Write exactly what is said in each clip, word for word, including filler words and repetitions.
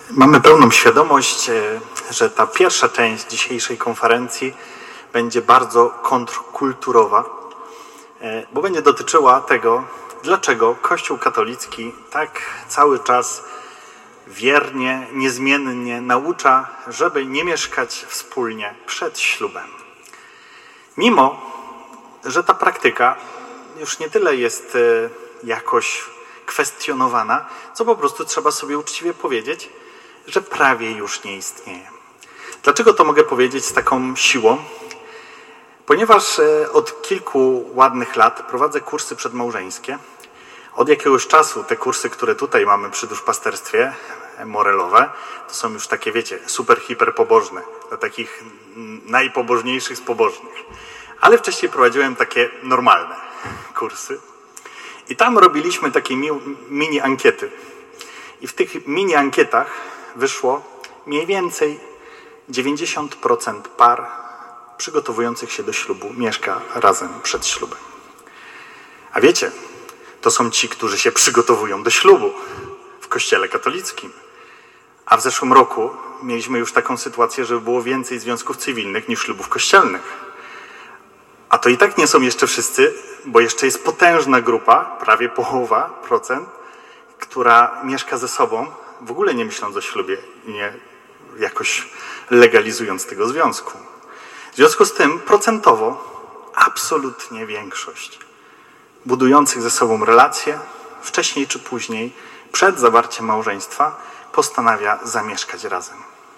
Mamy pełną świadomość, że ta pierwsza część dzisiejszej konferencji będzie bardzo kontrkulturowa, bo będzie dotyczyła tego, dlaczego Kościół katolicki tak cały czas wiernie, niezmiennie naucza, żeby nie mieszkać wspólnie przed ślubem. Mimo że ta praktyka już nie tyle jest jakoś kwestionowana, co po prostu trzeba sobie uczciwie powiedzieć, że prawie już nie istnieje. Dlaczego to mogę powiedzieć z taką siłą? Ponieważ od kilku ładnych lat prowadzę kursy przedmałżeńskie. Od jakiegoś czasu te kursy, które tutaj mamy przy duszpasterstwie, morelowe, to są już takie, wiecie, super, hiper pobożne, dla takich najpobożniejszych z pobożnych. Ale wcześniej prowadziłem takie normalne kursy i tam robiliśmy takie mini ankiety. I w tych mini ankietach wyszło mniej więcej dziewięćdziesiąt procent par przygotowujących się do ślubu mieszka razem przed ślubem. A wiecie, to są ci, którzy się przygotowują do ślubu w Kościele katolickim. A w zeszłym roku mieliśmy już taką sytuację, że było więcej związków cywilnych niż ślubów kościelnych. A to i tak nie są jeszcze wszyscy, bo jeszcze jest potężna grupa, prawie połowa procent, która mieszka ze sobą, w ogóle nie myśląc o ślubie i nie jakoś legalizując tego związku. W związku z tym procentowo absolutnie większość budujących ze sobą relacje wcześniej czy później, przed zawarciem małżeństwa, postanawia zamieszkać razem.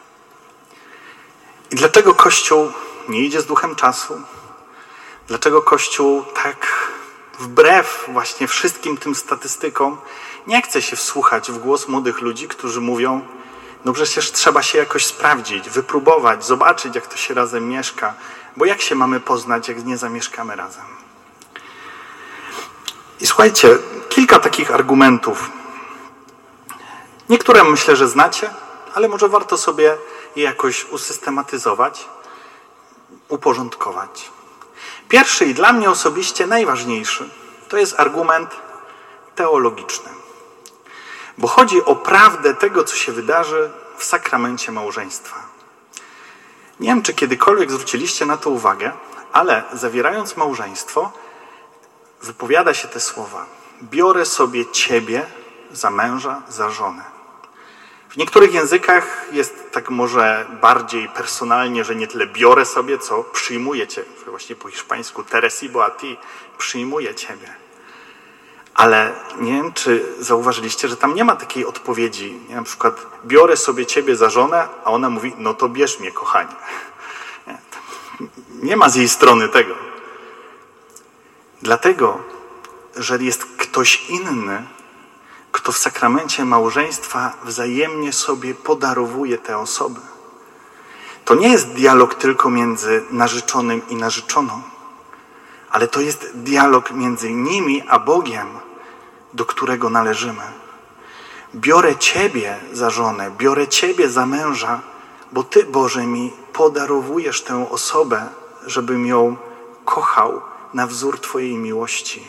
I dlaczego Kościół nie idzie z duchem czasu? Dlaczego Kościół tak wbrew właśnie wszystkim tym statystykom nie chce się wsłuchać w głos młodych ludzi, którzy mówią, no przecież trzeba się jakoś sprawdzić, wypróbować, zobaczyć, jak to się razem mieszka, bo jak się mamy poznać, jak nie zamieszkamy razem? I słuchajcie, kilka takich argumentów. Niektóre myślę, że znacie, ale może warto sobie je jakoś usystematyzować, uporządkować. Pierwszy i dla mnie osobiście najważniejszy to jest argument teologiczny. Bo chodzi o prawdę tego, co się wydarzy w sakramencie małżeństwa. Nie wiem, czy kiedykolwiek zwróciliście na to uwagę, ale zawierając małżeństwo, wypowiada się te słowa: biorę sobie ciebie za męża, za żonę. W niektórych językach jest tak może bardziej personalnie, że nie tyle biorę sobie, co przyjmuję cię. Właśnie po hiszpańsku te recibo a ti, przyjmuję ciebie. Ale nie wiem, czy zauważyliście, że tam nie ma takiej odpowiedzi. Nie, na przykład biorę sobie ciebie za żonę, a ona mówi, no to bierz mnie, kochanie. Nie, nie ma z jej strony tego. Dlatego, że jest ktoś inny, kto w sakramencie małżeństwa wzajemnie sobie podarowuje te osoby. To nie jest dialog tylko między narzeczonym i narzeczoną, ale to jest dialog między nimi a Bogiem, do którego należymy. Biorę ciebie za żonę, biorę ciebie za męża, bo Ty, Boże, mi podarowujesz tę osobę, żebym ją kochał na wzór Twojej miłości.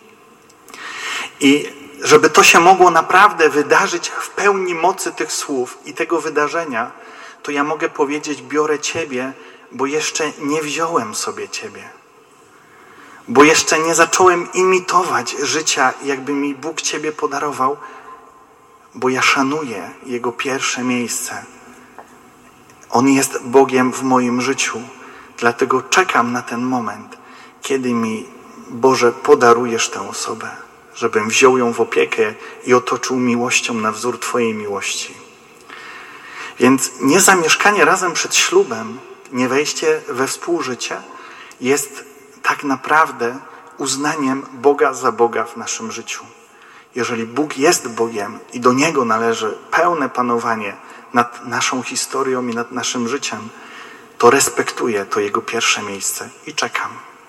I żeby to się mogło naprawdę wydarzyć w pełni mocy tych słów i tego wydarzenia, to ja mogę powiedzieć, biorę Ciebie, bo jeszcze nie wziąłem sobie Ciebie. Bo jeszcze nie zacząłem imitować życia, jakby mi Bóg Ciebie podarował, bo ja szanuję Jego pierwsze miejsce. On jest Bogiem w moim życiu, dlatego czekam na ten moment, kiedy mi, Boże, podarujesz tę osobę, żebym wziął ją w opiekę i otoczył miłością na wzór Twojej miłości. Więc niezamieszkanie razem przed ślubem, nie wejście we współżycie jest tak naprawdę uznaniem Boga za Boga w naszym życiu. Jeżeli Bóg jest Bogiem i do Niego należy pełne panowanie nad naszą historią i nad naszym życiem, to respektuję to Jego pierwsze miejsce i czekam.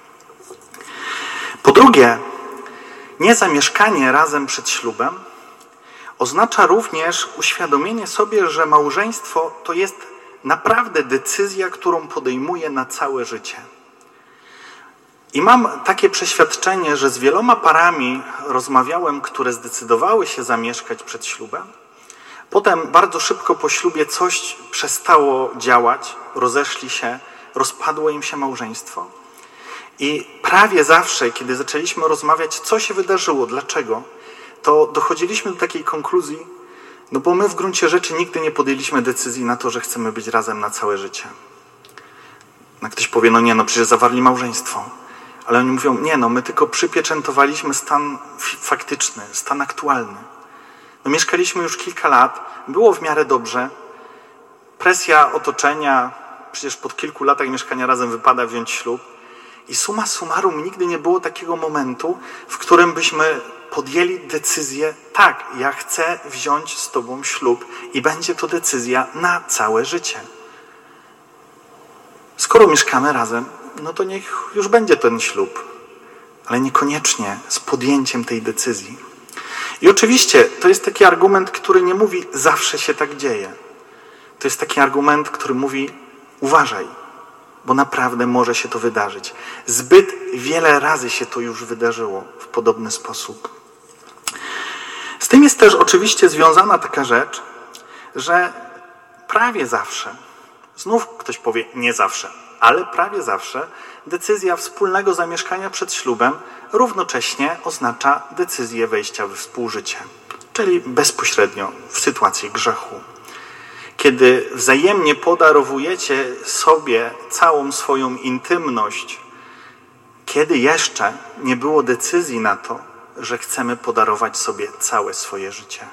Po drugie, niezamieszkanie razem przed ślubem oznacza również uświadomienie sobie, że małżeństwo to jest naprawdę decyzja, którą podejmuję na całe życie. I mam takie przeświadczenie, że z wieloma parami rozmawiałem, które zdecydowały się zamieszkać przed ślubem. Potem bardzo szybko po ślubie coś przestało działać, rozeszli się, rozpadło im się małżeństwo. I prawie zawsze, kiedy zaczęliśmy rozmawiać, co się wydarzyło, dlaczego, to dochodziliśmy do takiej konkluzji, no bo my w gruncie rzeczy nigdy nie podjęliśmy decyzji na to, że chcemy być razem na całe życie. No ktoś powie, no nie, no przecież zawarli małżeństwo. Ale oni mówią, nie, no my tylko przypieczętowaliśmy stan faktyczny, stan aktualny. No mieszkaliśmy już kilka lat, było w miarę dobrze. Presja otoczenia, przecież po kilku latach mieszkania razem wypada wziąć ślub. I summa summarum nigdy nie było takiego momentu, w którym byśmy podjęli decyzję, tak, ja chcę wziąć z tobą ślub i będzie to decyzja na całe życie. Skoro mieszkamy razem, no to niech już będzie ten ślub, ale niekoniecznie z podjęciem tej decyzji. I oczywiście to jest taki argument, który nie mówi zawsze się tak dzieje. To jest taki argument, który mówi uważaj, bo naprawdę może się to wydarzyć. Zbyt wiele razy się to już wydarzyło w podobny sposób. Z tym jest też oczywiście związana taka rzecz, że prawie zawsze, znów ktoś powie nie zawsze, ale prawie zawsze decyzja wspólnego zamieszkania przed ślubem równocześnie oznacza decyzję wejścia we współżycie, czyli bezpośrednio w sytuacji grzechu. Kiedy wzajemnie podarowujecie sobie całą swoją intymność, kiedy jeszcze nie było decyzji na to, że chcemy podarować sobie całe swoje życie.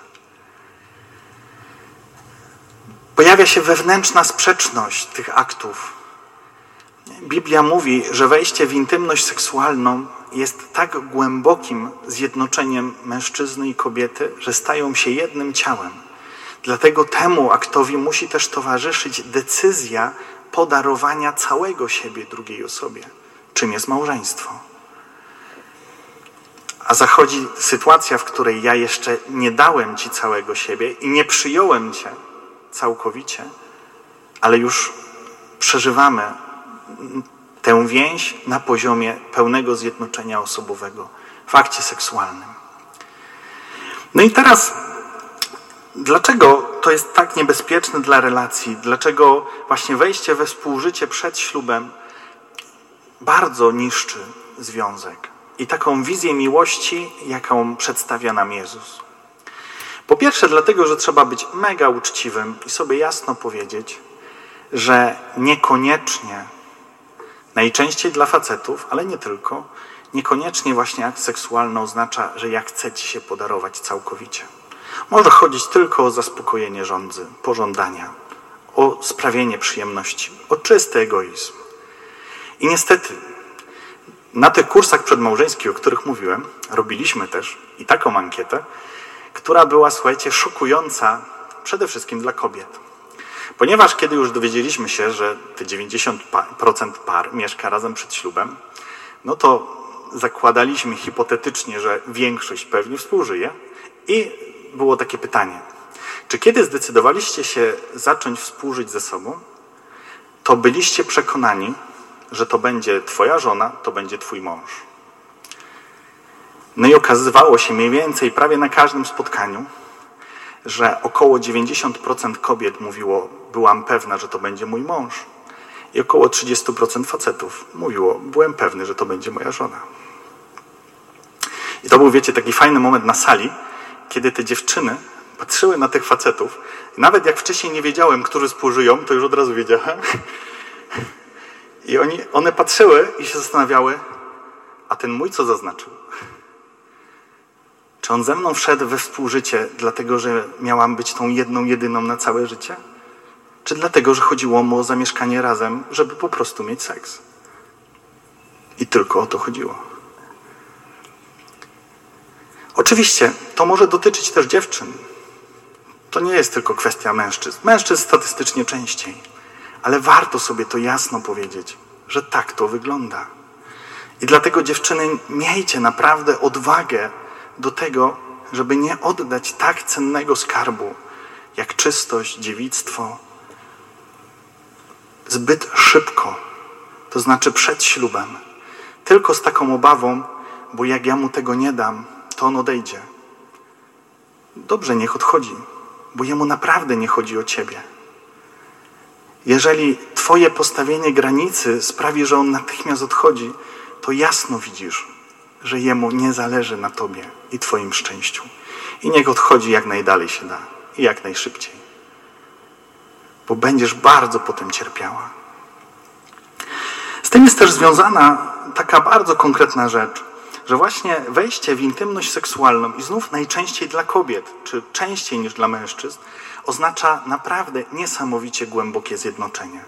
Pojawia się wewnętrzna sprzeczność tych aktów. Biblia mówi, że wejście w intymność seksualną jest tak głębokim zjednoczeniem mężczyzny i kobiety, że stają się jednym ciałem. Dlatego temu aktowi musi też towarzyszyć decyzja podarowania całego siebie drugiej osobie, czym jest małżeństwo. A zachodzi sytuacja, w której ja jeszcze nie dałem ci całego siebie i nie przyjąłem cię całkowicie, ale już przeżywamy tę więź na poziomie pełnego zjednoczenia osobowego w akcie seksualnym. No i teraz, dlaczego to jest tak niebezpieczne dla relacji? Dlaczego właśnie wejście we współżycie przed ślubem bardzo niszczy związek i taką wizję miłości, jaką przedstawia nam Jezus? Po pierwsze dlatego, że trzeba być mega uczciwym i sobie jasno powiedzieć, że niekoniecznie, najczęściej dla facetów, ale nie tylko, niekoniecznie właśnie akt seksualny oznacza, że ja chcę ci się podarować całkowicie. Może chodzić tylko o zaspokojenie żądzy, pożądania, o sprawienie przyjemności, o czysty egoizm. I niestety na tych kursach przedmałżeńskich, o których mówiłem, robiliśmy też i taką ankietę, która była, słuchajcie, szokująca przede wszystkim dla kobiet. Ponieważ kiedy już dowiedzieliśmy się, że te dziewięćdziesiąt procent par mieszka razem przed ślubem, no to zakładaliśmy hipotetycznie, że większość pewnie współżyje i było takie pytanie, czy kiedy zdecydowaliście się zacząć współżyć ze sobą, to byliście przekonani, że to będzie twoja żona, to będzie twój mąż. No i okazywało się mniej więcej prawie na każdym spotkaniu, że około dziewięćdziesiąt procent kobiet mówiło, byłam pewna, że to będzie mój mąż. I około trzydzieści procent facetów mówiło, byłem pewny, że to będzie moja żona. I to był, wiecie, taki fajny moment na sali, kiedy te dziewczyny patrzyły na tych facetów. I nawet jak wcześniej nie wiedziałem, którzy współżyją, to już od razu wiedziałem. I oni, one patrzyły i się zastanawiały, a ten mój co zaznaczył? Czy on ze mną wszedł we współżycie, dlatego że miałam być tą jedną, jedyną na całe życie? Czy dlatego, że chodziło mu o zamieszkanie razem, żeby po prostu mieć seks? I tylko o to chodziło. Oczywiście to może dotyczyć też dziewczyn. To nie jest tylko kwestia mężczyzn. Mężczyzn statystycznie częściej. Ale warto sobie to jasno powiedzieć, że tak to wygląda. I dlatego dziewczyny, miejcie naprawdę odwagę do tego, żeby nie oddać tak cennego skarbu, jak czystość, dziewictwo, zbyt szybko, to znaczy przed ślubem, tylko z taką obawą, bo jak ja mu tego nie dam, to on odejdzie. Dobrze, niech odchodzi. bo jemu naprawdę nie chodzi o ciebie. Jeżeli twoje postawienie granicy sprawi, że on natychmiast odchodzi, to jasno widzisz, że jemu nie zależy na tobie i twoim szczęściu. I niech odchodzi jak najdalej się da i jak najszybciej. Bo będziesz bardzo potem cierpiała. Z tym jest też związana taka bardzo konkretna rzecz, że właśnie wejście w intymność seksualną i znów najczęściej dla kobiet, czy częściej niż dla mężczyzn, oznacza naprawdę niesamowicie głębokie zjednoczenie.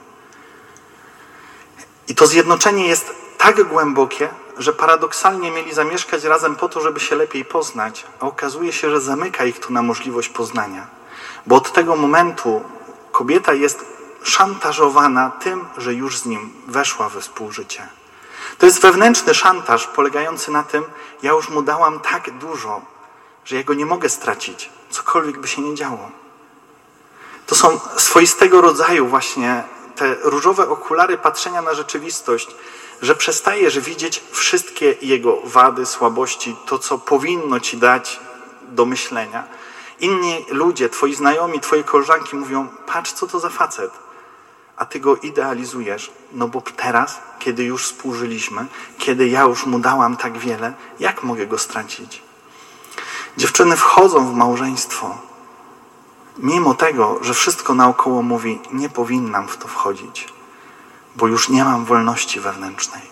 I to zjednoczenie jest tak głębokie, że paradoksalnie mieli zamieszkać razem po to, żeby się lepiej poznać, a okazuje się, że zamyka ich to na możliwość poznania. Bo od tego momentu kobieta jest szantażowana tym, że już z nim weszła we współżycie. To jest wewnętrzny szantaż polegający na tym, ja już mu dałam tak dużo, że ja go nie mogę stracić, cokolwiek by się nie działo. To są swoistego rodzaju właśnie te różowe okulary patrzenia na rzeczywistość, że przestajesz widzieć wszystkie jego wady, słabości, to co powinno ci dać do myślenia. Inni ludzie, twoi znajomi, twoje koleżanki mówią, patrz co to za facet, a ty go idealizujesz, no bo teraz, kiedy już współżyliśmy, kiedy ja już mu dałam tak wiele, jak mogę go stracić? Dziewczyny wchodzą w małżeństwo, mimo tego, że wszystko naokoło mówi, nie powinnam w to wchodzić, bo już nie mam wolności wewnętrznej.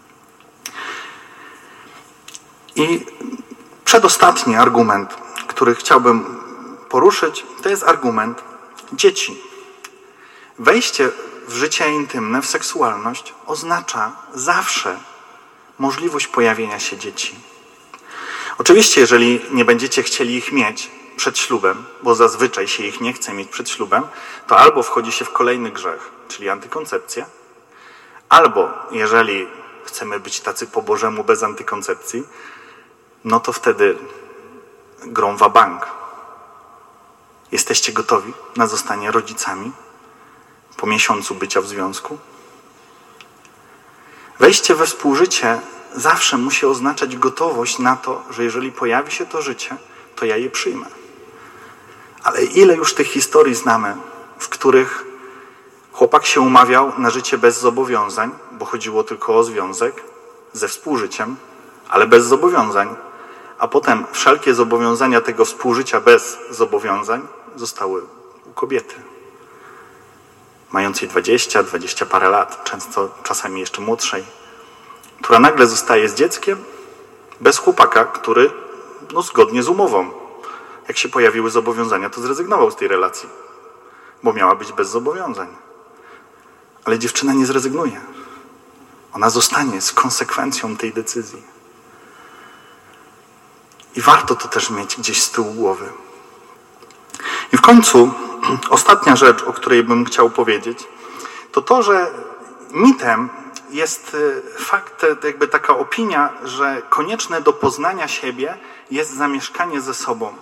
I przedostatni argument, który chciałbym poruszyć, to jest argument dzieci. Wejście w życie intymne, w seksualność oznacza zawsze możliwość pojawienia się dzieci. Oczywiście, jeżeli nie będziecie chcieli ich mieć przed ślubem, bo zazwyczaj się ich nie chce mieć przed ślubem, to albo wchodzi się w kolejny grzech, czyli antykoncepcję, albo jeżeli chcemy być tacy po Bożemu bez antykoncepcji, no to wtedy grą wabank. Jesteście gotowi na zostanie rodzicami po miesiącu bycia w związku? Wejście we współżycie zawsze musi oznaczać gotowość na to, że jeżeli pojawi się to życie, to ja je przyjmę. Ale ile już tych historii znamy, w których chłopak się umawiał na życie bez zobowiązań, bo chodziło tylko o związek ze współżyciem, ale bez zobowiązań, a potem wszelkie zobowiązania tego współżycia bez zobowiązań zostały u kobiety, mającej dwadzieścia, dwadzieścia parę lat, często czasami jeszcze młodszej, która nagle zostaje z dzieckiem bez chłopaka, który no, zgodnie z umową, jak się pojawiły zobowiązania, to zrezygnował z tej relacji, bo miała być bez zobowiązań. Ale dziewczyna nie zrezygnuje. Ona zostanie z konsekwencją tej decyzji. I warto to też mieć gdzieś z tyłu głowy. I w końcu ostatnia rzecz, o której bym chciał powiedzieć, to to, że mitem jest fakt, jakby taka opinia, że konieczne do poznania siebie jest zamieszkanie ze sobą.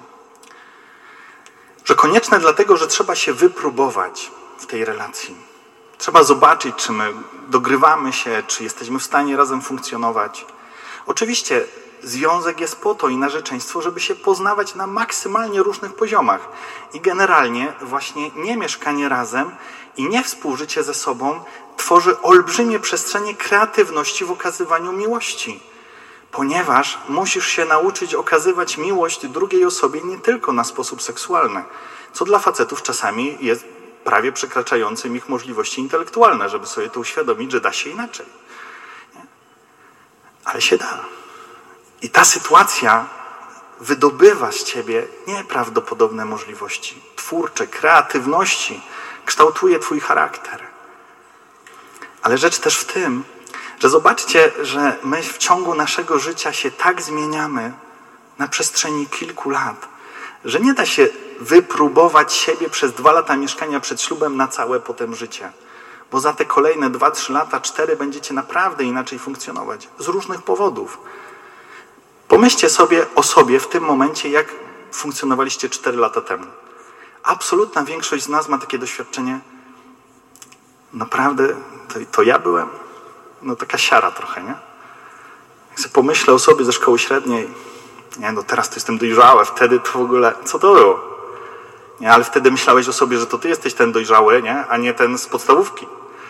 Że konieczne dlatego, że trzeba się wypróbować w tej relacji. Trzeba zobaczyć, czy my dogrywamy się, czy jesteśmy w stanie razem funkcjonować. Oczywiście związek jest po to i narzeczeństwo, żeby się poznawać na maksymalnie różnych poziomach. I generalnie właśnie nie mieszkanie razem i nie współżycie ze sobą tworzy olbrzymie przestrzenie kreatywności w okazywaniu miłości. Ponieważ musisz się nauczyć okazywać miłość drugiej osobie nie tylko na sposób seksualny, co dla facetów czasami jest prawie przekraczającym ich możliwości intelektualne, żeby sobie to uświadomić, że da się inaczej. Nie? Ale się da. I ta sytuacja wydobywa z ciebie nieprawdopodobne możliwości twórcze, kreatywności, kształtuje twój charakter. Ale rzecz też w tym, że zobaczcie, że my w ciągu naszego życia się tak zmieniamy na przestrzeni kilku lat, że nie da się wypróbować siebie przez dwa lata mieszkania przed ślubem na całe potem życie. Bo za te kolejne dwa, trzy lata, cztery będziecie naprawdę inaczej funkcjonować. Z różnych powodów. Pomyślcie sobie o sobie w tym momencie, jak funkcjonowaliście cztery lata temu. Absolutna większość z nas ma takie doświadczenie. Naprawdę, to, to ja byłem? No taka siara trochę, nie? Jak sobie pomyślę o sobie ze szkoły średniej, nie no teraz to jestem dojrzały, wtedy to w ogóle, co to było? Nie? Ale wtedy myślałeś o sobie, że to ty jesteś ten dojrzały, nie? A nie ten z podstawówki.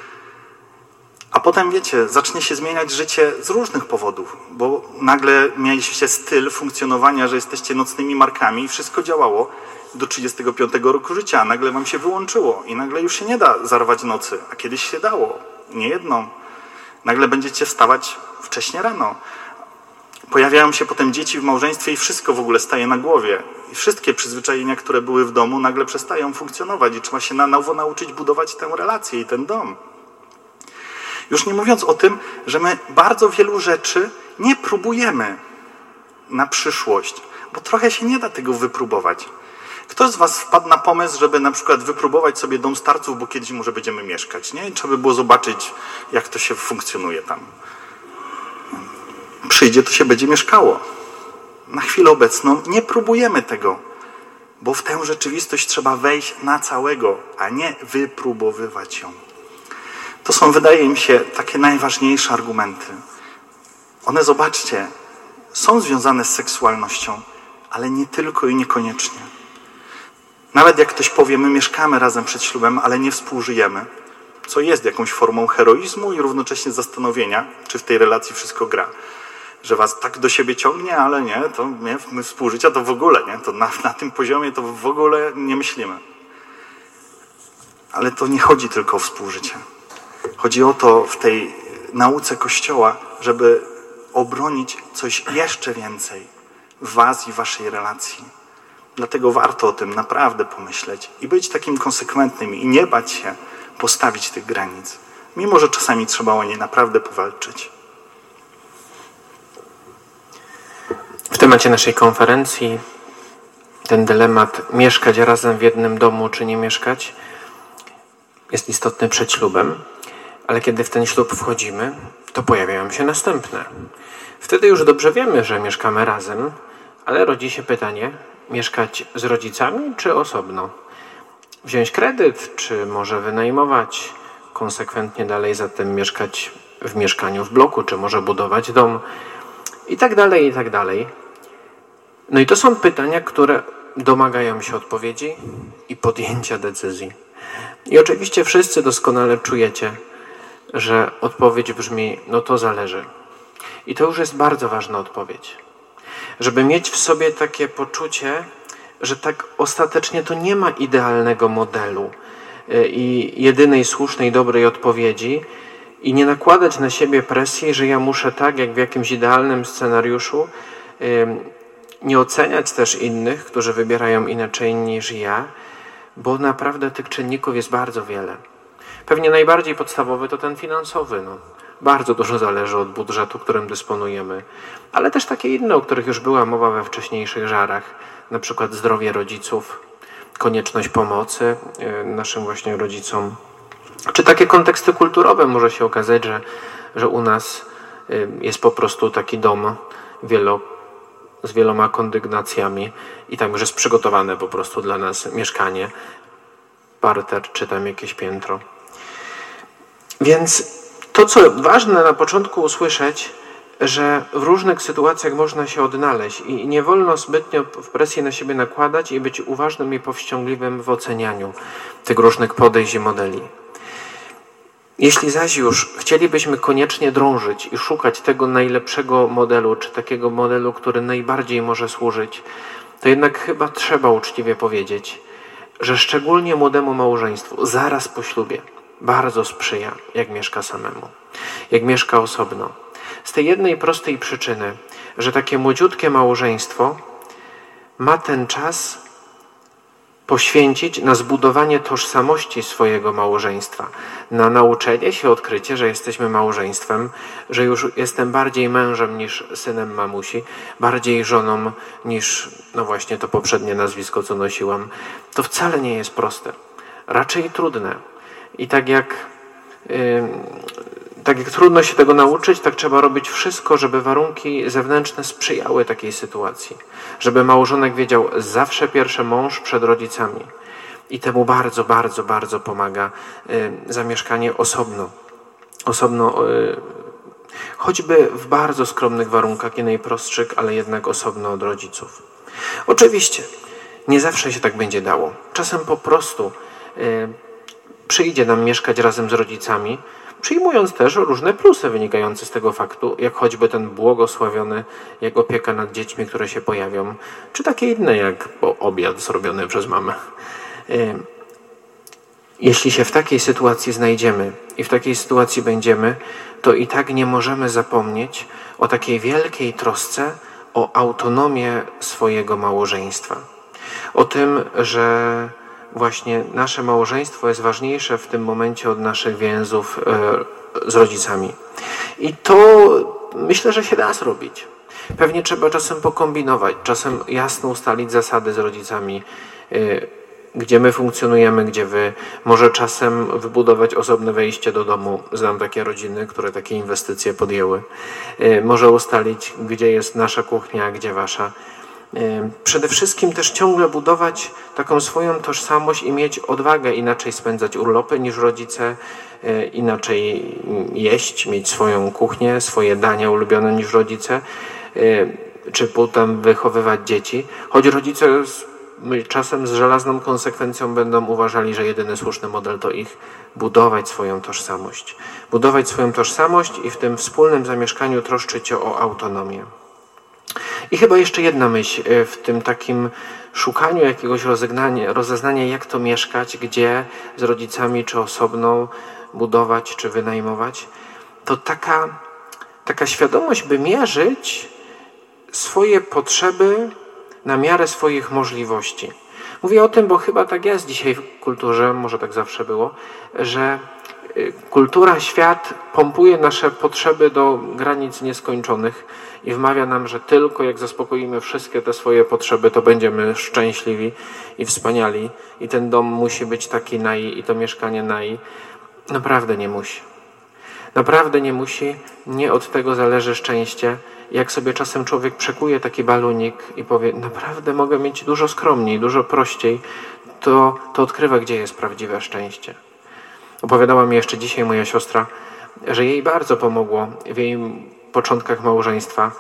A potem, wiecie, zacznie się zmieniać życie z różnych powodów, bo nagle mieliście styl funkcjonowania, że jesteście nocnymi markami i wszystko działało do trzydziestego piątego roku życia, a nagle wam się wyłączyło i nagle już się nie da zarwać nocy, a kiedyś się dało, nie jedną. Nagle będziecie wstawać wcześnie rano. Pojawiają się potem dzieci w małżeństwie i wszystko w ogóle staje na głowie. I wszystkie przyzwyczajenia, które były w domu, nagle przestają funkcjonować i trzeba się na nowo nauczyć budować tę relację i ten dom. Już nie mówiąc o tym, że my bardzo wielu rzeczy nie próbujemy na przyszłość, bo trochę się nie da tego wypróbować. Kto z was wpadł na pomysł, żeby na przykład wypróbować sobie dom starców, bo kiedyś może będziemy mieszkać, nie? I trzeba by było zobaczyć, jak to się funkcjonuje tam. Przyjdzie, to się będzie mieszkało. Na chwilę obecną nie próbujemy tego, bo w tę rzeczywistość trzeba wejść na całego, a nie wypróbowywać ją. To są, wydaje mi się, takie najważniejsze argumenty. One, zobaczcie, są związane z seksualnością, ale nie tylko i niekoniecznie. Nawet jak ktoś powie, my mieszkamy razem przed ślubem, ale nie współżyjemy, co jest jakąś formą heroizmu i równocześnie zastanowienia, czy w tej relacji wszystko gra. Że was tak do siebie ciągnie, ale nie, to nie, my współżycia to w ogóle, nie, to na, na tym poziomie to w ogóle nie myślimy. Ale to nie chodzi tylko o współżycie. Chodzi o to w tej nauce Kościoła, żeby obronić coś jeszcze więcej w was i waszej relacji. Dlatego warto o tym naprawdę pomyśleć i być takim konsekwentnym i nie bać się postawić tych granic. Mimo że czasami trzeba o nie naprawdę powalczyć. W temacie naszej konferencji ten dylemat mieszkać razem w jednym domu czy nie mieszkać jest istotny przed ślubem, ale kiedy w ten ślub wchodzimy, to pojawiają się następne. Wtedy już dobrze wiemy, że mieszkamy razem, ale rodzi się pytanie, mieszkać z rodzicami czy osobno? Wziąć kredyt, czy może wynajmować? Konsekwentnie dalej zatem mieszkać w mieszkaniu w bloku, czy może budować dom? I tak dalej, i tak dalej. No i to są pytania, które domagają się odpowiedzi i podjęcia decyzji. I oczywiście wszyscy doskonale czujecie, że odpowiedź brzmi, no to zależy. I to już jest bardzo ważna odpowiedź. Żeby mieć w sobie takie poczucie, że tak ostatecznie to nie ma idealnego modelu i jedynej słusznej, dobrej odpowiedzi i nie nakładać na siebie presji, że ja muszę tak, jak w jakimś idealnym scenariuszu, nie oceniać też innych, którzy wybierają inaczej niż ja, bo naprawdę tych czynników jest bardzo wiele. Pewnie najbardziej podstawowy to ten finansowy. No. Bardzo dużo zależy od budżetu, którym dysponujemy, ale też takie inne, o których już była mowa we wcześniejszych żarach, na przykład zdrowie rodziców, konieczność pomocy naszym właśnie rodzicom, czy takie konteksty kulturowe. Może się okazać, że, że u nas jest po prostu taki dom wielo, z wieloma kondygnacjami i tam już jest przygotowane po prostu dla nas mieszkanie, parter czy tam jakieś piętro. Więc to, co ważne na początku usłyszeć, że w różnych sytuacjach można się odnaleźć i nie wolno zbytnio w presję na siebie nakładać i być uważnym i powściągliwym w ocenianiu tych różnych podejść i modeli. Jeśli zaś już chcielibyśmy koniecznie drążyć i szukać tego najlepszego modelu, czy takiego modelu, który najbardziej może służyć, to jednak chyba trzeba uczciwie powiedzieć, że szczególnie młodemu małżeństwu zaraz po ślubie bardzo sprzyja, jak mieszka samemu, jak mieszka osobno. Z tej jednej prostej przyczyny, że takie młodziutkie małżeństwo ma ten czas poświęcić na zbudowanie tożsamości swojego małżeństwa, na nauczenie się, odkrycie, że jesteśmy małżeństwem, że już jestem bardziej mężem niż synem mamusi, bardziej żoną niż, no właśnie to poprzednie nazwisko, co nosiłam. To wcale nie jest proste, raczej trudne. I tak jak, yy, tak jak trudno się tego nauczyć, tak trzeba robić wszystko, żeby warunki zewnętrzne sprzyjały takiej sytuacji. Żeby małżonek wiedział zawsze pierwszy mąż przed rodzicami. I temu bardzo, bardzo, bardzo pomaga yy, zamieszkanie osobno. Osobno, yy, choćby w bardzo skromnych warunkach i najprostszych, ale jednak osobno od rodziców. Oczywiście, nie zawsze się tak będzie dało. Czasem po prostu y, przyjdzie nam mieszkać razem z rodzicami, przyjmując też różne plusy wynikające z tego faktu, jak choćby ten błogosławiony, jak opieka nad dziećmi, które się pojawią, czy takie inne jak obiad zrobiony przez mamę. Jeśli się w takiej sytuacji znajdziemy i w takiej sytuacji będziemy, to i tak nie możemy zapomnieć o takiej wielkiej trosce o autonomię swojego małżeństwa. O tym, że właśnie nasze małżeństwo jest ważniejsze w tym momencie od naszych więzów z rodzicami. I to myślę, że się da zrobić. Pewnie trzeba czasem pokombinować, czasem jasno ustalić zasady z rodzicami, gdzie my funkcjonujemy, gdzie wy. Może czasem wybudować osobne wejście do domu. Znam takie rodziny, które takie inwestycje podjęły. Może ustalić, gdzie jest nasza kuchnia, a gdzie wasza. Przede wszystkim też ciągle budować taką swoją tożsamość i mieć odwagę inaczej spędzać urlopy niż rodzice, inaczej jeść, mieć swoją kuchnię, swoje dania ulubione niż rodzice, czy potem wychowywać dzieci. Choć rodzice z, czasem z żelazną konsekwencją będą uważali, że jedyny słuszny model to ich budować swoją tożsamość. Budować swoją tożsamość i w tym wspólnym zamieszkaniu troszczyć się o autonomię. I chyba jeszcze jedna myśl w tym takim szukaniu jakiegoś rozeznania, rozeznania, jak to mieszkać, gdzie z rodzicami, czy osobno budować, czy wynajmować, to taka, taka świadomość, by mierzyć swoje potrzeby na miarę swoich możliwości. Mówię o tym, bo chyba tak jest dzisiaj w kulturze, może tak zawsze było, że kultura, świat pompuje nasze potrzeby do granic nieskończonych i wmawia nam, że tylko jak zaspokoimy wszystkie te swoje potrzeby, to będziemy szczęśliwi i wspaniali i ten dom musi być taki naj i to mieszkanie naj. Naprawdę nie musi. Naprawdę nie musi. Nie od tego zależy szczęście. Jak sobie czasem człowiek przekuje taki balonik i powie, naprawdę mogę mieć dużo skromniej, dużo prościej, to, to odkrywa, gdzie jest prawdziwe szczęście. Opowiadała mi jeszcze dzisiaj moja siostra, że jej bardzo pomogło w jej początkach małżeństwa,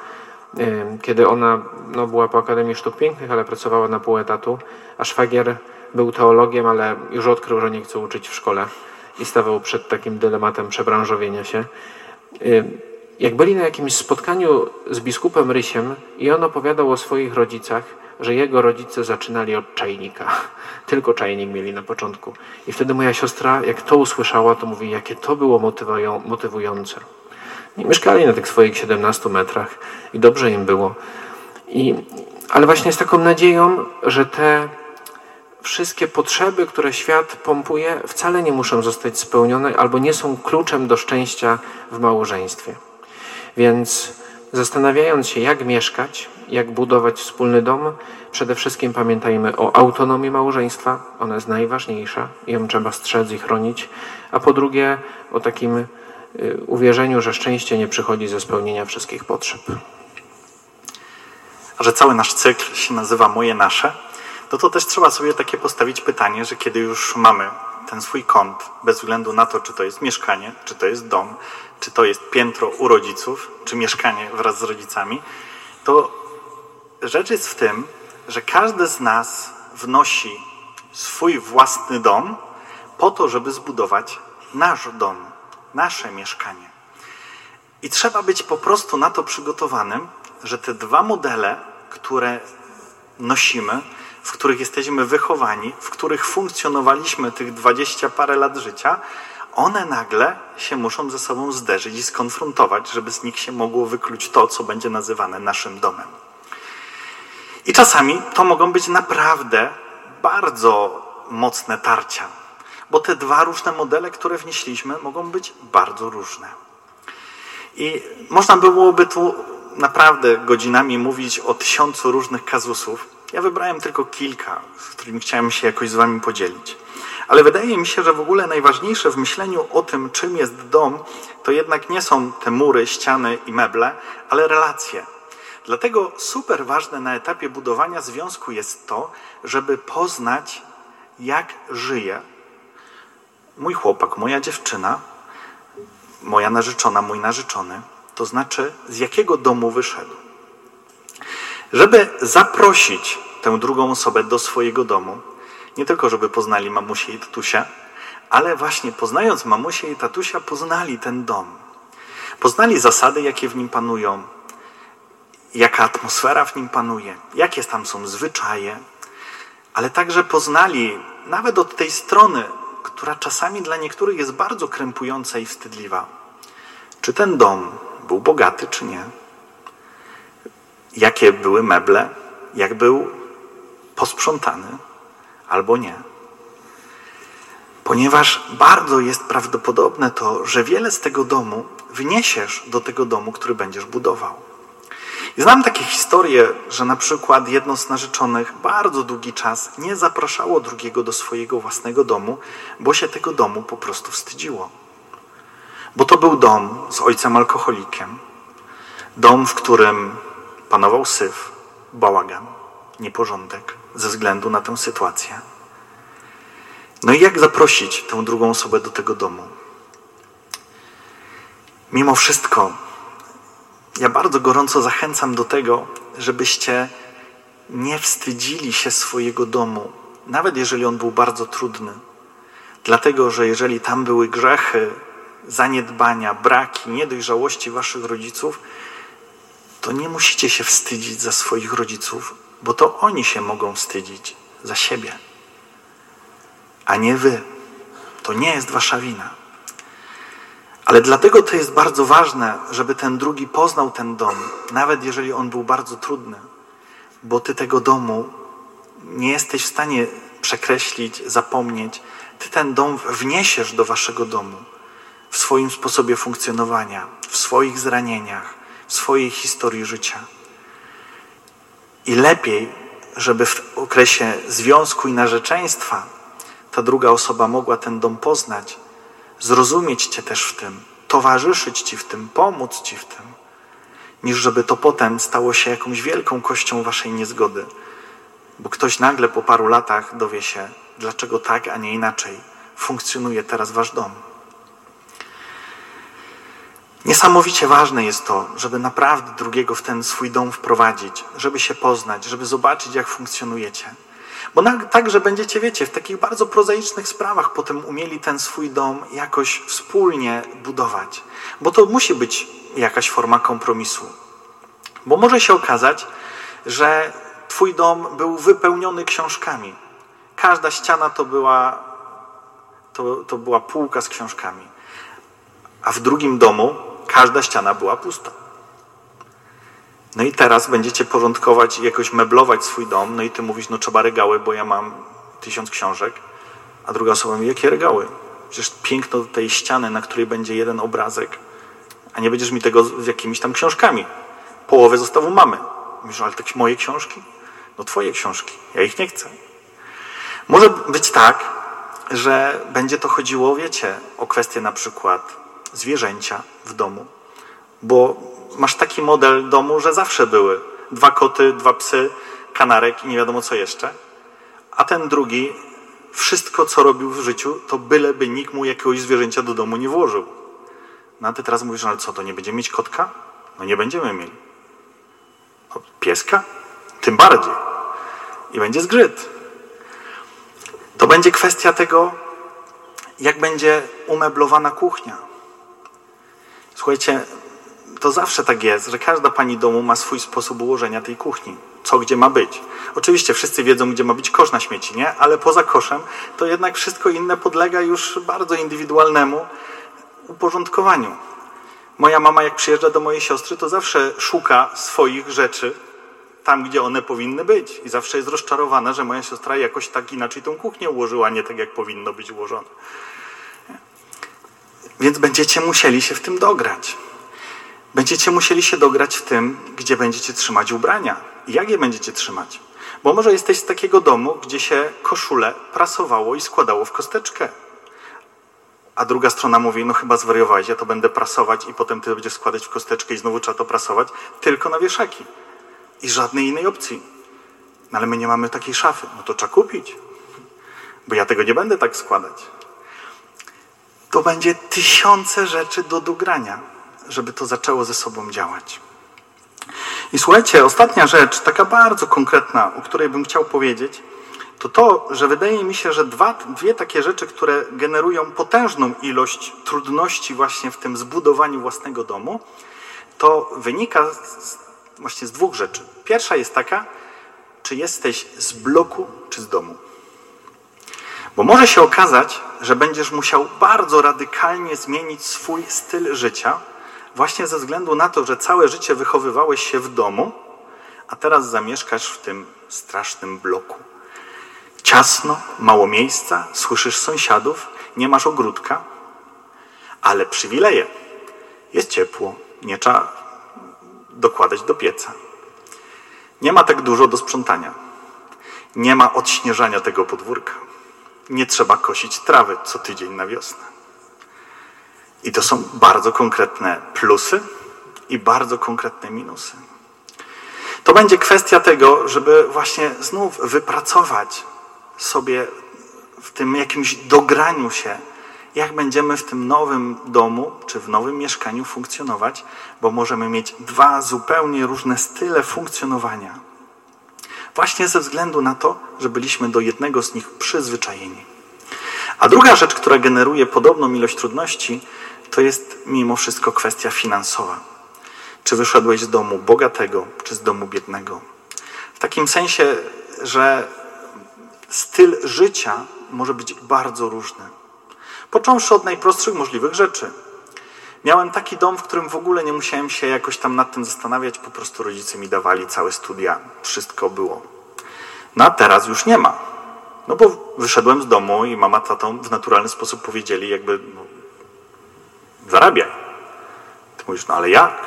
kiedy ona no, była po Akademii Sztuk Pięknych, ale pracowała na pół etatu, a szwagier był teologiem, ale już odkrył, że nie chce uczyć w szkole i stawał przed takim dylematem przebranżowienia się. Jak byli na jakimś spotkaniu z biskupem Rysiem i on opowiadał o swoich rodzicach, że jego rodzice zaczynali od czajnika. Tylko czajnik mieli na początku. I wtedy moja siostra, jak to usłyszała, to mówi, jakie to było motywujące. I mieszkali na tych swoich siedemnastu metrach i dobrze im było. I, ale właśnie z taką nadzieją, że te wszystkie potrzeby, które świat pompuje, wcale nie muszą zostać spełnione albo nie są kluczem do szczęścia w małżeństwie. Więc zastanawiając się, jak mieszkać, jak budować wspólny dom, przede wszystkim pamiętajmy o autonomii małżeństwa, ona jest najważniejsza i ją trzeba strzec i chronić, a po drugie o takim y, uwierzeniu, że szczęście nie przychodzi ze spełnienia wszystkich potrzeb. A że cały nasz cykl się nazywa Moje Nasze, no to też trzeba sobie takie postawić pytanie, że kiedy już mamy ten swój kąt, bez względu na to, czy to jest mieszkanie, czy to jest dom, czy to jest piętro u rodziców, czy mieszkanie wraz z rodzicami, to rzecz jest w tym, że każdy z nas wnosi swój własny dom po to, żeby zbudować nasz dom, nasze mieszkanie. I trzeba być po prostu na to przygotowanym, że te dwa modele, które nosimy, w których jesteśmy wychowani, w których funkcjonowaliśmy tych dwadzieścia parę lat życia, one nagle się muszą ze sobą zderzyć i skonfrontować, żeby z nich się mogło wykluć to, co będzie nazywane naszym domem. I czasami to mogą być naprawdę bardzo mocne tarcia, bo te dwa różne modele, które wnieśliśmy, mogą być bardzo różne. I można byłoby tu naprawdę godzinami mówić o tysiącu różnych kazusów. Ja wybrałem tylko kilka, z którymi chciałem się jakoś z wami podzielić. Ale wydaje mi się, że w ogóle najważniejsze w myśleniu o tym, czym jest dom, to jednak nie są te mury, ściany i meble, ale relacje. Dlatego super ważne na etapie budowania związku jest to, żeby poznać, jak żyje mój chłopak, moja dziewczyna, moja narzeczona, mój narzeczony, to znaczy z jakiego domu wyszedł. Żeby zaprosić tę drugą osobę do swojego domu. Nie tylko, żeby poznali mamusię i tatusia, ale właśnie poznając mamusię i tatusia, poznali ten dom. Poznali zasady, jakie w nim panują, jaka atmosfera w nim panuje, jakie tam są zwyczaje, ale także poznali nawet od tej strony, która czasami dla niektórych jest bardzo krępująca i wstydliwa, czy ten dom był bogaty, czy nie. Jakie były meble, jak był posprzątany, albo nie. Ponieważ bardzo jest prawdopodobne to, że wiele z tego domu wniesiesz do tego domu, który będziesz budował. I znam takie historie, że na przykład jedno z narzeczonych bardzo długi czas nie zapraszało drugiego do swojego własnego domu, bo się tego domu po prostu wstydziło. Bo to był dom z ojcem alkoholikiem. Dom, w którym panował syf, bałagan, nieporządek ze względu na tę sytuację. No i jak zaprosić tę drugą osobę do tego domu? Mimo wszystko, ja bardzo gorąco zachęcam do tego, żebyście nie wstydzili się swojego domu, nawet jeżeli on był bardzo trudny. Dlatego, że jeżeli tam były grzechy, zaniedbania, braki, niedojrzałości waszych rodziców, to nie musicie się wstydzić za swoich rodziców, bo to oni się mogą wstydzić za siebie, a nie wy. To nie jest wasza wina. Ale dlatego to jest bardzo ważne, żeby ten drugi poznał ten dom, nawet jeżeli on był bardzo trudny, bo ty tego domu nie jesteś w stanie przekreślić, zapomnieć. Ty ten dom wniesiesz do waszego domu w swoim sposobie funkcjonowania, w swoich zranieniach, w swojej historii życia. I lepiej, żeby w okresie związku i narzeczeństwa ta druga osoba mogła ten dom poznać, zrozumieć cię też w tym, towarzyszyć ci w tym, pomóc ci w tym, niż żeby to potem stało się jakąś wielką kością waszej niezgody. Bo ktoś nagle po paru latach dowie się, dlaczego tak, a nie inaczej funkcjonuje teraz wasz dom. Niesamowicie ważne jest to, żeby naprawdę drugiego w ten swój dom wprowadzić, żeby się poznać, żeby zobaczyć, jak funkcjonujecie. Bo także będziecie, wiecie, w takich bardzo prozaicznych sprawach potem umieli ten swój dom jakoś wspólnie budować. Bo to musi być jakaś forma kompromisu. Bo może się okazać, że twój dom był wypełniony książkami. Każda ściana to była, to, to była półka z książkami. A w drugim domu każda ściana była pusta. No i teraz będziecie porządkować i jakoś meblować swój dom, no i ty mówisz, no trzeba regały, bo ja mam tysiąc książek, a druga osoba mówi, jakie regały? Przecież piękno tej ściany, na której będzie jeden obrazek, a nie będziesz mi tego z jakimiś tam książkami. Połowę zestawu mamy. Mówisz, ale to moje książki? No twoje książki, ja ich nie chcę. Może być tak, że będzie to chodziło, wiecie, o kwestię na przykład zwierzęcia w domu, bo masz taki model domu, że zawsze były dwa koty, dwa psy, kanarek i nie wiadomo co jeszcze, a ten drugi wszystko, co robił w życiu, to byleby nikt mu jakiegoś zwierzęcia do domu nie włożył. No a ty teraz mówisz, no ale co, to nie będziemy mieć kotka? No nie będziemy mieli. No, pieska? Tym bardziej. I będzie zgrzyt. To będzie kwestia tego, jak będzie umeblowana kuchnia. Słuchajcie, to zawsze tak jest, że każda pani domu ma swój sposób ułożenia tej kuchni. Co gdzie ma być. Oczywiście wszyscy wiedzą, gdzie ma być kosz na śmieci, nie? Ale poza koszem to jednak wszystko inne podlega już bardzo indywidualnemu uporządkowaniu. Moja mama, jak przyjeżdża do mojej siostry, to zawsze szuka swoich rzeczy tam, gdzie one powinny być. I zawsze jest rozczarowana, że moja siostra jakoś tak inaczej tą kuchnię ułożyła, nie tak, jak powinno być ułożone. Więc będziecie musieli się w tym dograć. Będziecie musieli się dograć w tym, gdzie będziecie trzymać ubrania. I jak je będziecie trzymać? Bo może jesteś z takiego domu, gdzie się koszulę prasowało i składało w kosteczkę. A druga strona mówi, no chyba zwariowałeś, ja to będę prasować i potem ty będziesz składać w kosteczkę i znowu trzeba to prasować, tylko na wieszaki. I żadnej innej opcji. No ale my nie mamy takiej szafy. No to trzeba kupić. Bo ja tego nie będę tak składać. To będzie tysiące rzeczy do dogrania, żeby to zaczęło ze sobą działać. I słuchajcie, ostatnia rzecz, taka bardzo konkretna, o której bym chciał powiedzieć, to to, że wydaje mi się, że dwa, dwie takie rzeczy, które generują potężną ilość trudności właśnie w tym zbudowaniu własnego domu, to wynika z, właśnie z dwóch rzeczy. Pierwsza jest taka, czy jesteś z bloku, czy z domu. Bo może się okazać, że będziesz musiał bardzo radykalnie zmienić swój styl życia, właśnie ze względu na to, że całe życie wychowywałeś się w domu, a teraz zamieszkasz w tym strasznym bloku. Ciasno, mało miejsca, słyszysz sąsiadów, nie masz ogródka, ale przywileje. Jest ciepło, nie trzeba dokładać do pieca. Nie ma tak dużo do sprzątania. Nie ma odśnieżania tego podwórka. Nie trzeba kosić trawy co tydzień na wiosnę. I to są bardzo konkretne plusy i bardzo konkretne minusy. To będzie kwestia tego, żeby właśnie znów wypracować sobie w tym jakimś dograniu się, jak będziemy w tym nowym domu czy w nowym mieszkaniu funkcjonować, bo możemy mieć dwa zupełnie różne style funkcjonowania. Właśnie ze względu na to, że byliśmy do jednego z nich przyzwyczajeni. A druga rzecz, która generuje podobną ilość trudności, to jest mimo wszystko kwestia finansowa. Czy wyszedłeś z domu bogatego, czy z domu biednego? W takim sensie, że styl życia może być bardzo różny. Począwszy od najprostszych możliwych rzeczy. Miałem taki dom, w którym w ogóle nie musiałem się jakoś tam nad tym zastanawiać, po prostu rodzice mi dawali całe studia, wszystko było. No a teraz już nie ma. No bo wyszedłem z domu i mama, tatą w naturalny sposób powiedzieli jakby no, zarabiaj. Ty mówisz, no ale jak?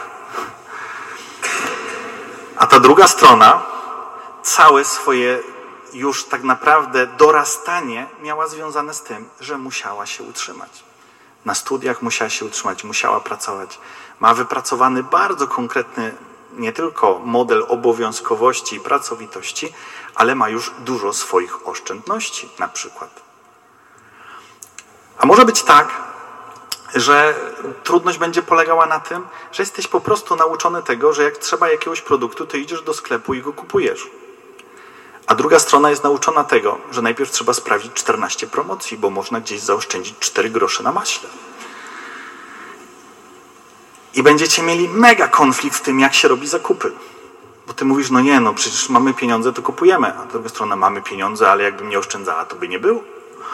A ta druga strona całe swoje już tak naprawdę dorastanie miała związane z tym, że musiała się utrzymać. Na studiach musiała się utrzymać, musiała pracować. Ma wypracowany bardzo konkretny nie tylko model obowiązkowości i pracowitości, ale ma już dużo swoich oszczędności na przykład. A może być tak, że trudność będzie polegała na tym, że jesteś po prostu nauczony tego, że jak trzeba jakiegoś produktu, to idziesz do sklepu i go kupujesz. A druga strona jest nauczona tego, że najpierw trzeba sprawdzić czternaście promocji, bo można gdzieś zaoszczędzić cztery grosze na maśle. I będziecie mieli mega konflikt w tym, jak się robi zakupy. Bo ty mówisz, no nie, no przecież mamy pieniądze, to kupujemy. A druga strona, mamy pieniądze, ale jakbym nie oszczędzała, to by nie było.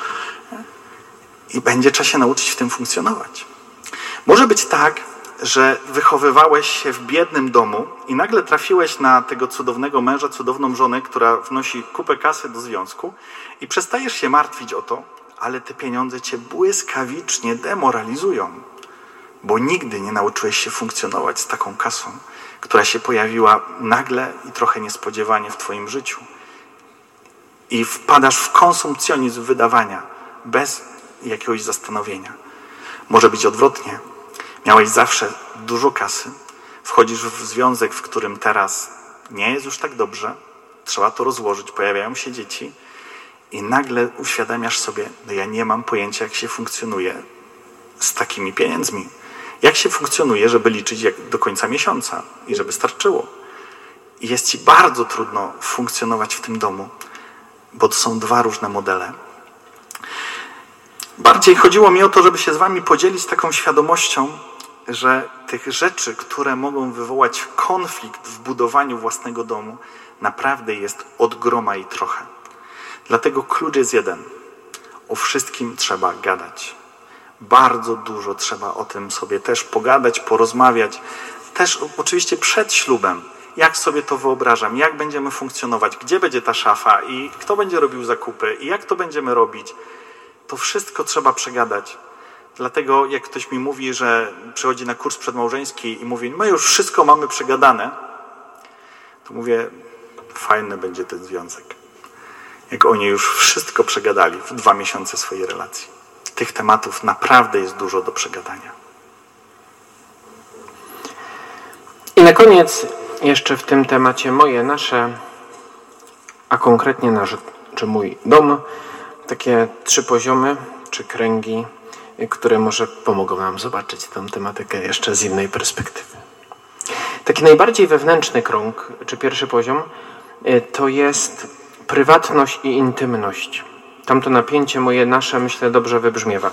I będzie trzeba się nauczyć w tym funkcjonować. Może być tak, że wychowywałeś się w biednym domu i nagle trafiłeś na tego cudownego męża, cudowną żonę, która wnosi kupę kasy do związku i przestajesz się martwić o to, ale te pieniądze cię błyskawicznie demoralizują, bo nigdy nie nauczyłeś się funkcjonować z taką kasą, która się pojawiła nagle i trochę niespodziewanie w twoim życiu. I wpadasz w konsumpcjonizm wydawania bez jakiegoś zastanowienia. Może być odwrotnie. Miałeś zawsze dużo kasy, wchodzisz w związek, w którym teraz nie jest już tak dobrze, trzeba to rozłożyć, pojawiają się dzieci i nagle uświadamiasz sobie, no ja nie mam pojęcia, jak się funkcjonuje z takimi pieniędzmi. Jak się funkcjonuje, żeby liczyć jak do końca miesiąca i żeby starczyło. I jest ci bardzo trudno funkcjonować w tym domu, bo to są dwa różne modele. Bardziej chodziło mi o to, żeby się z wami podzielić taką świadomością, że tych rzeczy, które mogą wywołać konflikt w budowaniu własnego domu, naprawdę jest od groma i trochę. Dlatego klucz jest jeden. O wszystkim trzeba gadać. Bardzo dużo trzeba o tym sobie też pogadać, porozmawiać. Też oczywiście przed ślubem. Jak sobie to wyobrażam, jak będziemy funkcjonować, gdzie będzie ta szafa i kto będzie robił zakupy i jak to będziemy robić. To wszystko trzeba przegadać. Dlatego jak ktoś mi mówi, że przychodzi na kurs przedmałżeński i mówi, my już wszystko mamy przegadane, to mówię, fajny będzie ten związek. Jak oni już wszystko przegadali w dwa miesiące swojej relacji. Tych tematów naprawdę jest dużo do przegadania. I na koniec jeszcze w tym temacie moje, nasze, a konkretnie nasz, czy mój dom, takie trzy poziomy, czy kręgi, które może pomogą nam zobaczyć tę tematykę jeszcze z innej perspektywy. Taki najbardziej wewnętrzny krąg, czy pierwszy poziom, to jest prywatność i intymność. Tam to napięcie moje, nasze, myślę, dobrze wybrzmiewa.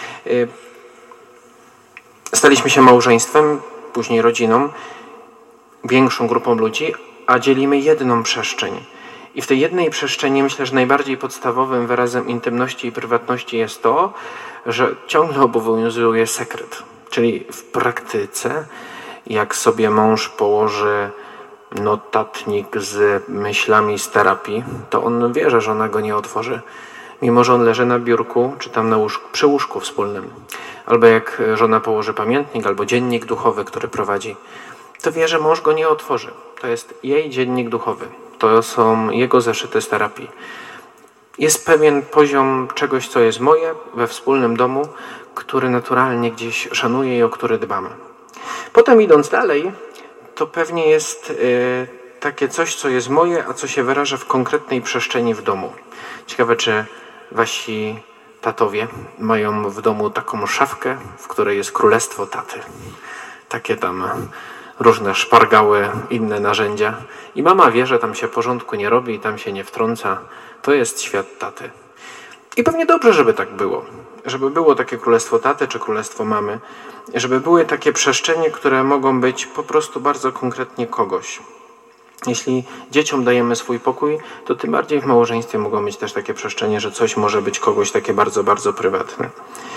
Staliśmy się małżeństwem, później rodziną, większą grupą ludzi, a dzielimy jedną przestrzeń. I w tej jednej przestrzeni myślę, że najbardziej podstawowym wyrazem intymności i prywatności jest to, że ciągle obowiązuje sekret. Czyli w praktyce, jak sobie mąż położy notatnik z myślami z terapii, to on wie, że żona go nie otworzy, mimo że on leży na biurku, czy tam na łóżku, przy łóżku wspólnym. Albo jak żona położy pamiętnik, albo dziennik duchowy, który prowadzi, to wie, że mąż go nie otworzy. To jest jej dziennik duchowy. To są jego zeszyty z terapii. Jest pewien poziom czegoś, co jest moje we wspólnym domu, który naturalnie gdzieś szanuję i o który dbamy. Potem idąc dalej, to pewnie jest y, takie coś, co jest moje, a co się wyraża w konkretnej przestrzeni w domu. Ciekawe, czy wasi tatowie mają w domu taką szafkę, w której jest królestwo taty. Takie tam różne szpargały, inne narzędzia. I mama wie, że tam się porządku nie robi i tam się nie wtrąca. To jest świat taty. I pewnie dobrze, żeby tak było. Żeby było takie królestwo taty czy królestwo mamy. Żeby były takie przestrzenie, które mogą być po prostu bardzo konkretnie kogoś. Jeśli dzieciom dajemy swój pokój, to tym bardziej w małżeństwie mogą mieć też takie przestrzenie, że coś może być kogoś takie bardzo, bardzo prywatne.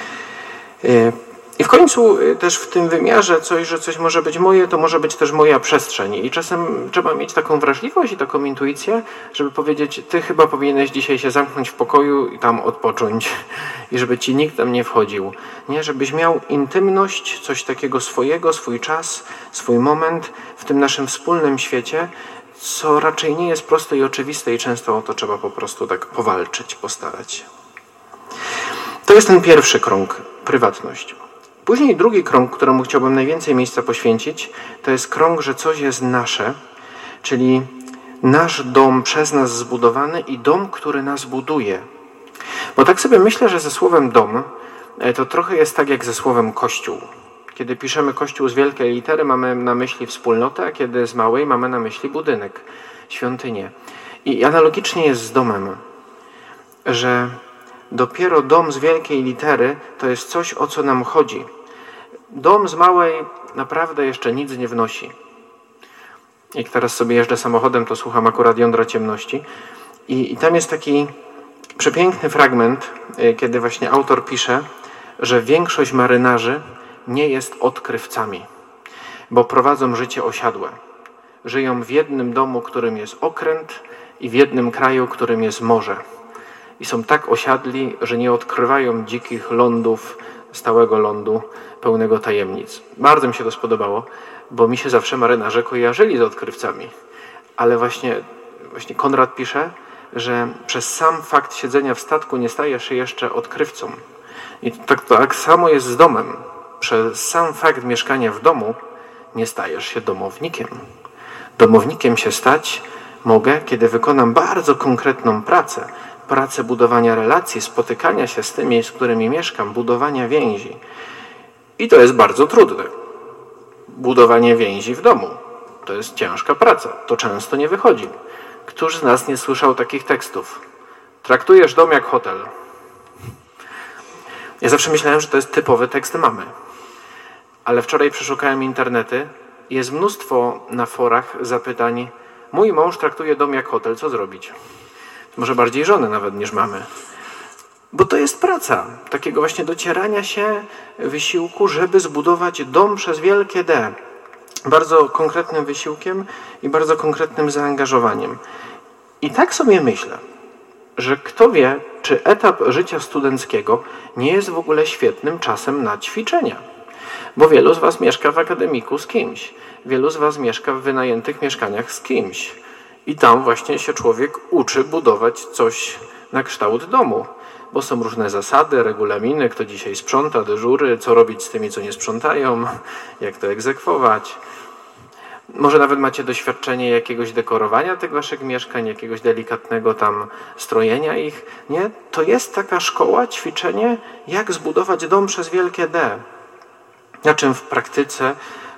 I w końcu też w tym wymiarze coś, że coś może być moje, to może być też moja przestrzeń. I czasem trzeba mieć taką wrażliwość i taką intuicję, żeby powiedzieć, ty chyba powinieneś dzisiaj się zamknąć w pokoju i tam odpocząć. I żeby ci nikt tam nie wchodził. Nie, żebyś miał intymność, coś takiego swojego, swój czas, swój moment w tym naszym wspólnym świecie, co raczej nie jest proste i oczywiste i często o to trzeba po prostu tak powalczyć, postarać się. To jest ten pierwszy krąg, prywatność. Później drugi krąg, któremu chciałbym najwięcej miejsca poświęcić, to jest krąg, że coś jest nasze, czyli nasz dom przez nas zbudowany i dom, który nas buduje. Bo tak sobie myślę, że ze słowem dom to trochę jest tak jak ze słowem kościół. Kiedy piszemy kościół z wielkiej litery, mamy na myśli wspólnotę, a kiedy z małej mamy na myśli budynek, świątynię. I analogicznie jest z domem, że dopiero dom z wielkiej litery to jest coś, o co nam chodzi. Dom z małej naprawdę jeszcze nic nie wnosi. Jak teraz sobie jeżdżę samochodem, to słucham akurat Jądra Ciemności. I, i tam jest taki przepiękny fragment, kiedy właśnie autor pisze, że większość marynarzy nie jest odkrywcami, bo prowadzą życie osiadłe. Żyją w jednym domu, którym jest okręt i w jednym kraju, którym jest morze. I są tak osiadli, że nie odkrywają dzikich lądów, stałego lądu, pełnego tajemnic. Bardzo mi się to spodobało, bo mi się zawsze marynarze kojarzyli z odkrywcami. Ale właśnie, właśnie Konrad pisze, że przez sam fakt siedzenia w statku nie stajesz się jeszcze odkrywcą. I tak, tak samo jest z domem. Przez sam fakt mieszkania w domu nie stajesz się domownikiem. Domownikiem się stać mogę, kiedy wykonam bardzo konkretną pracę. Pracę budowania relacji, spotykania się z tymi, z którymi mieszkam, budowania więzi. I to jest bardzo trudne. Budowanie więzi w domu. To jest ciężka praca. To często nie wychodzi. Któż z nas nie słyszał takich tekstów? Traktujesz dom jak hotel. Ja zawsze myślałem, że to jest typowy tekst mamy. Ale wczoraj przeszukałem internety i jest mnóstwo na forach zapytań. Mój mąż traktuje dom jak hotel, co zrobić? Może bardziej żony nawet niż mamy. Bo to jest praca takiego właśnie docierania się wysiłku, żeby zbudować dom przez wielkie D. Bardzo konkretnym wysiłkiem i bardzo konkretnym zaangażowaniem. I tak sobie myślę, że kto wie, czy etap życia studenckiego nie jest w ogóle świetnym czasem na ćwiczenia. Bo wielu z was mieszka w akademiku z kimś. Wielu z was mieszka w wynajętych mieszkaniach z kimś. I tam właśnie się człowiek uczy budować coś na kształt domu. Bo są różne zasady, regulaminy, kto dzisiaj sprząta, dyżury, co robić z tymi, co nie sprzątają, jak to egzekwować. Może nawet macie doświadczenie jakiegoś dekorowania tych waszych mieszkań, jakiegoś delikatnego tam strojenia ich. Nie? To jest taka szkoła, ćwiczenie, jak zbudować dom przez wielkie D. Na czym w praktyce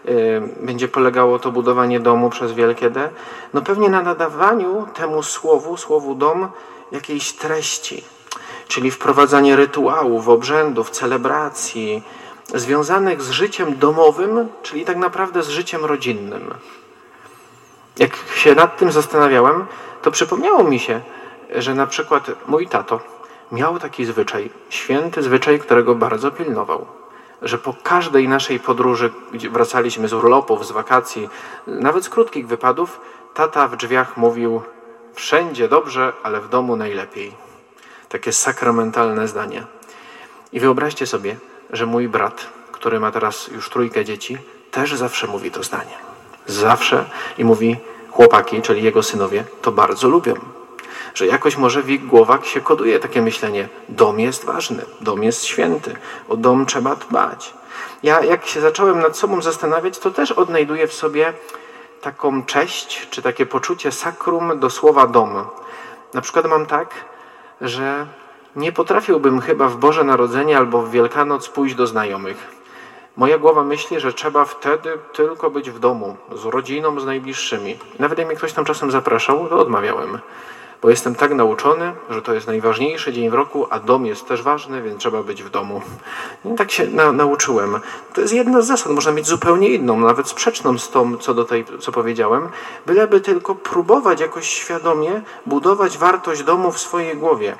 będzie polegało to budowanie domu przez wielkie D? No pewnie na nadawaniu temu słowu, słowu dom, jakiejś treści, czyli wprowadzanie rytuałów, obrzędów, celebracji związanych z życiem domowym, czyli tak naprawdę z życiem rodzinnym. Jak się nad tym zastanawiałem, to przypomniało mi się, że na przykład mój tato miał taki zwyczaj, święty zwyczaj, którego bardzo pilnował, że po każdej naszej podróży, gdzie wracaliśmy z urlopów, z wakacji, nawet z krótkich wypadów, tata w drzwiach mówił: wszędzie dobrze, ale w domu najlepiej. Takie sakramentalne zdanie. I wyobraźcie sobie, że mój brat, który ma teraz już trójkę dzieci, też zawsze mówi to zdanie. Zawsze i mówi: chłopaki, czyli jego synowie, to bardzo lubią. Że jakoś może w ich głowach się koduje takie myślenie: dom jest ważny, dom jest święty, o dom trzeba dbać. Ja jak się zacząłem nad sobą zastanawiać, to też odnajduję w sobie taką cześć, czy takie poczucie sakrum do słowa dom. Na przykład mam tak, że nie potrafiłbym chyba w Boże Narodzenie albo w Wielkanoc pójść do znajomych. Moja głowa myśli, że trzeba wtedy tylko być w domu, z rodziną, z najbliższymi. Nawet jak mnie ktoś tam czasem zapraszał, to odmawiałem. Bo jestem tak nauczony, że to jest najważniejszy dzień w roku, a dom jest też ważny, więc trzeba być w domu. I tak się na, nauczyłem. To jest jedna z zasad, można mieć zupełnie inną, nawet sprzeczną z tą, co do tej, co powiedziałem, byleby tylko próbować jakoś świadomie budować wartość domu w swojej głowie.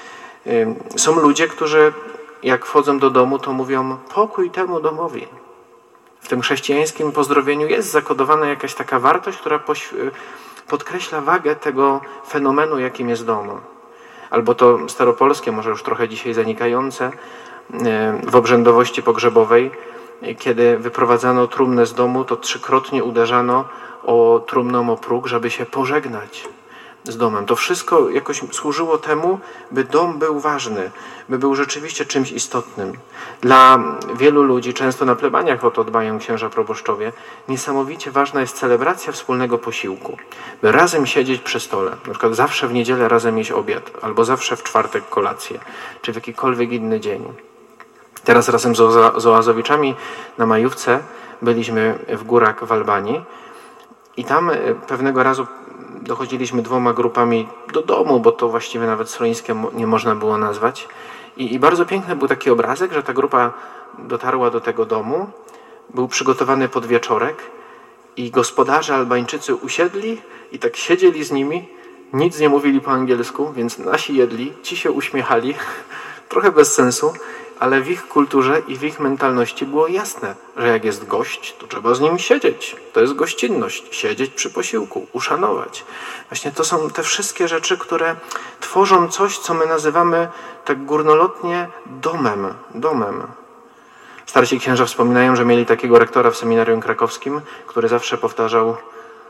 Są ludzie, którzy jak wchodzą do domu, to mówią: pokój temu domowi. W tym chrześcijańskim pozdrowieniu jest zakodowana jakaś taka wartość, która podkreśla wagę tego fenomenu, jakim jest dom. Albo to staropolskie, może już trochę dzisiaj zanikające, w obrzędowości pogrzebowej, kiedy wyprowadzano trumnę z domu, to trzykrotnie uderzano o trumną o próg, żeby się pożegnać z domem. To wszystko jakoś służyło temu, by dom był ważny, by był rzeczywiście czymś istotnym. Dla wielu ludzi, często na plebaniach o to dbają księża proboszczowie, niesamowicie ważna jest celebracja wspólnego posiłku. By razem siedzieć przy stole, na przykład zawsze w niedzielę razem jeść obiad, albo zawsze w czwartek kolację, czy w jakikolwiek inny dzień. Teraz razem z Oazowiczami na majówce byliśmy w górach w Albanii i tam pewnego razu dochodziliśmy dwoma grupami do domu, bo to właściwie nawet schroniskiem nie można było nazwać. I, I bardzo piękny był taki obrazek, że ta grupa dotarła do tego domu, był przygotowany podwieczorek i gospodarze Albańczycy usiedli i tak siedzieli z nimi, nic nie mówili po angielsku, więc nasi jedli, ci się uśmiechali, trochę bez sensu, ale w ich kulturze i w ich mentalności było jasne, że jak jest gość, to trzeba z nim siedzieć. To jest gościnność. Siedzieć przy posiłku, uszanować. Właśnie to są te wszystkie rzeczy, które tworzą coś, co my nazywamy tak górnolotnie domem. Domem. Starsi księża wspominają, że mieli takiego rektora w seminarium krakowskim, który zawsze powtarzał: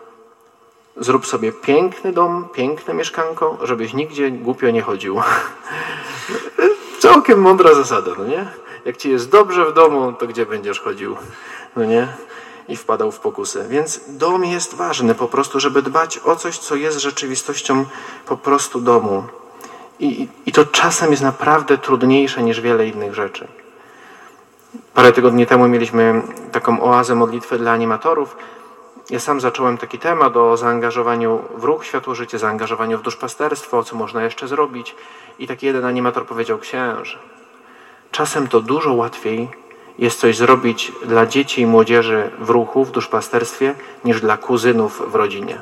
zrób sobie piękny dom, piękne mieszkanko, żebyś nigdzie głupio nie chodził. Całkiem mądra zasada, no nie? Jak ci jest dobrze w domu, to gdzie będziesz chodził, no nie? I wpadał w pokusy. Więc dom jest ważny po prostu, żeby dbać o coś, co jest rzeczywistością po prostu domu. I, i to czasem jest naprawdę trudniejsze niż wiele innych rzeczy. Parę tygodni temu mieliśmy taką oazę modlitwy dla animatorów. Ja sam zacząłem taki temat o zaangażowaniu w ruch Światło-Życie, zaangażowaniu w duszpasterstwo, co można jeszcze zrobić. I taki jeden animator powiedział: księże, czasem to dużo łatwiej jest coś zrobić dla dzieci i młodzieży w ruchu, w duszpasterstwie, niż dla kuzynów w rodzinie.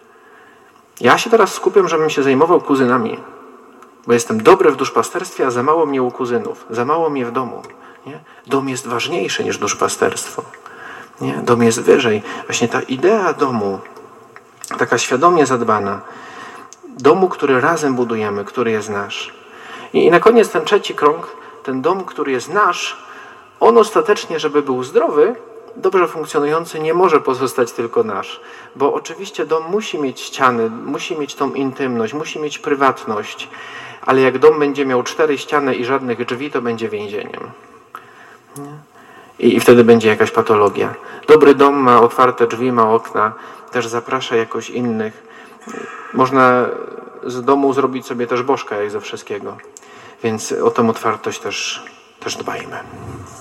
Ja się teraz skupiam, żebym się zajmował kuzynami, bo jestem dobry w duszpasterstwie, a za mało mnie u kuzynów, za mało mnie w domu. Nie? Dom jest ważniejszy niż duszpasterstwo. Nie? Dom jest wyżej. Właśnie ta idea domu, taka świadomie zadbana, domu, który razem budujemy, który jest nasz. I, I na koniec ten trzeci krąg, ten dom, który jest nasz, on ostatecznie, żeby był zdrowy, dobrze funkcjonujący, nie może pozostać tylko nasz. Bo oczywiście dom musi mieć ściany, musi mieć tą intymność, musi mieć prywatność, ale jak dom będzie miał cztery ściany i żadnych drzwi, to będzie więzieniem. I, I wtedy będzie jakaś patologia. Dobry dom ma otwarte drzwi, ma okna, też zaprasza jakoś innych. Można z domu zrobić sobie też bożka, jak ze wszystkiego. Więc o tę otwartość też, też dbajmy.